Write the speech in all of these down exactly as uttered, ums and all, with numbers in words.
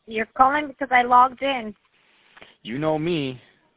You're calling because I logged in. You know me.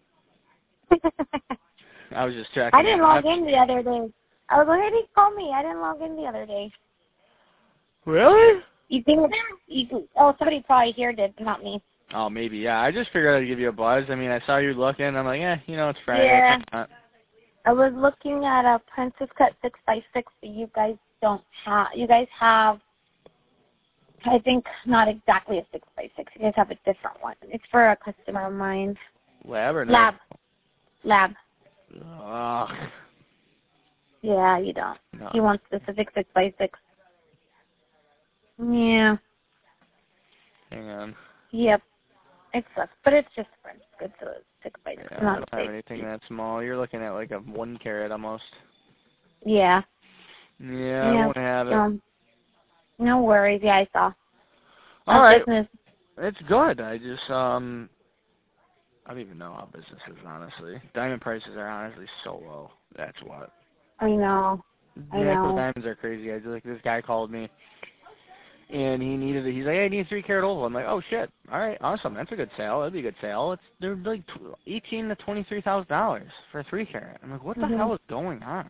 I was just checking. I didn't log in the other day. I was like, hey, he called me. I didn't log in the other day. Really? You think? You, oh, somebody probably here did, not me. Oh, maybe, yeah. I just figured I'd give you a buzz. I mean, I saw you looking. I'm like, eh, you know, it's Friday. Yeah. I was looking at a Princess Cut six by six, but you guys don't have, you guys have, I think, not exactly a six by six. You guys have a different one. It's for a customer of mine. Lab or no? Lab. Lab. Ugh. Yeah, you don't. No. He wants specific six by six. Yeah. Hang on. Yep. It sucks, but it's just French. It's a six by six. Yeah, Not I don't a have big. anything that small. You're looking at like a one carat almost. Yeah. Yeah, Yeah. I won't have it. Um, no worries. Yeah, I saw. All right. Business. It's good. I just, um, I don't even know how business is, honestly. Diamond prices are honestly so low. That's what. I know. I Nickel know. diamonds are crazy. I just, like, this guy called me, and he needed it. He's like, hey, I need a three carat oval. I'm like, oh, shit. All right, awesome. That's a good sale. That'd be a good sale. It's They're like eighteen to twenty-three thousand dollars for a three carat. I'm like, what the Mm-hmm. hell is going on?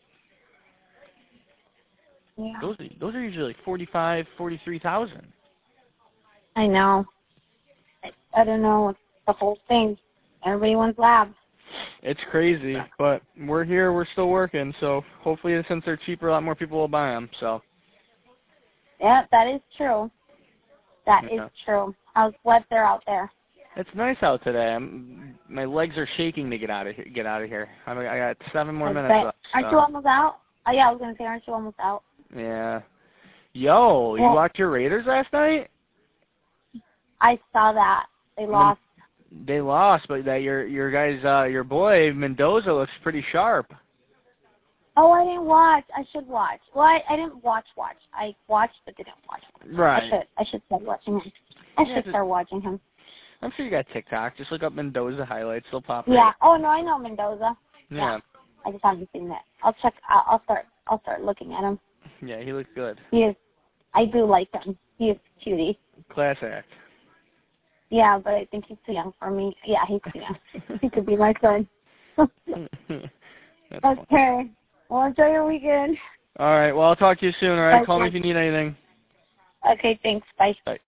Yeah. Those are, those are usually like forty-five, forty-three thousand. I know. I, I don't know. It's the whole thing. Everybody wants labs. It's crazy, but we're here. We're still working, so hopefully since they're cheaper, a lot more people will buy them. So. Yeah, that is true. That Yeah. is true. How's weather out there? It's nice out today. I'm, my legs are shaking to get out of here. Get out of here. I, I got seven more I minutes bet. left. Aren't So. you almost out? Oh yeah, I was gonna say, aren't you almost out? Yeah. Yo, you Well, watched your Raiders last night? I saw that they lost. They lost, but that your your guys, uh, your boy Mendoza looks pretty sharp. Oh, I didn't watch. I should watch. Well, I, I didn't watch. Watch. I watched, but didn't watch. Right. I should. I should start watching him. I Yeah, should just, start watching him. I'm sure you got TikTok. Just look up Mendoza highlights. They'll pop. Yeah. Right. Oh no, I know Mendoza. Yeah. Yeah. I just haven't seen that. I'll check. I'll, I'll start. I'll start looking at him. Yeah, he looks good. He is. I do like him. He is cutie. Class act. Yeah, but I think he's too young for me. Yeah, he's too young. He could be my son. That's okay. funny. Well, enjoy your weekend. All right. Well, I'll talk to you soon. All right. Bye, Call me Jen. if you need anything. Okay. Thanks. Bye. Bye.